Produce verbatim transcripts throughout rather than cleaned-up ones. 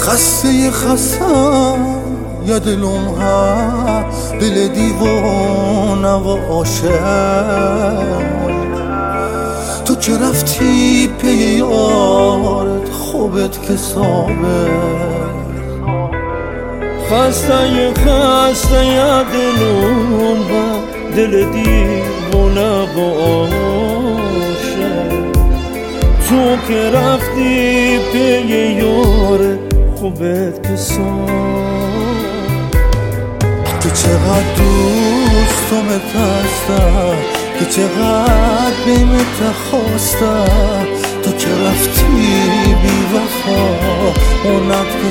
خسته خستم یا دلم ها دل دیوانه و عاشق تو که رفتی پی یارت خوبت که ثابت خسته خسته یا دلم ها دل دیوانه و عاشق تو که رفتی پی یارت خوبت که ثابت که چقدر دوستم هستم که چقدر بیمت خواستم تو که رفتی بی وفا اونت که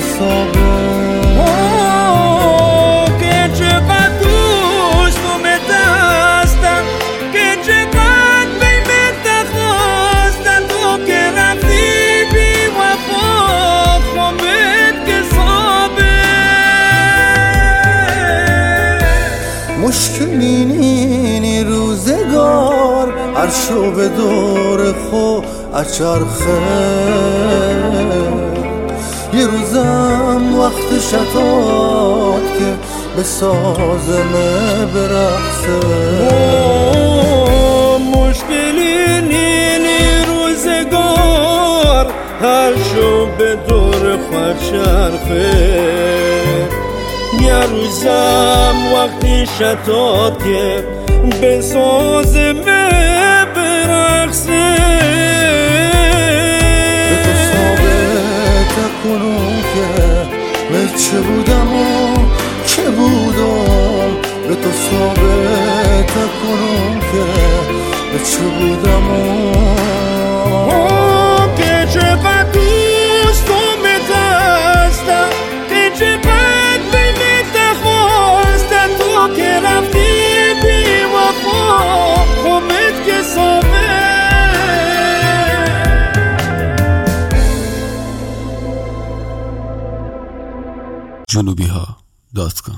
ثابت که چقدر دوستم هستم که چقدر بیمت خواستم تو که رفتی بی وفا خوبت که ثابت مشکلی نینی روزگار هر شو به دور خو اچرخه یه روزم وقت شتاد که به سازمه برقصه مشکلی نینی روزگار هر شو به دور خو اچرخه یه روزم وقتی شتاد که به سازمه برقصه به تو ثابت کنم که به چه بودم و چه بودم به تو ثابت کنم که به چه بودم و که چقدر دوستم هستم که چقدر بیمت خواستم تو که رفتی بی وفا خوبت که ثابت جنوبی ها دات کام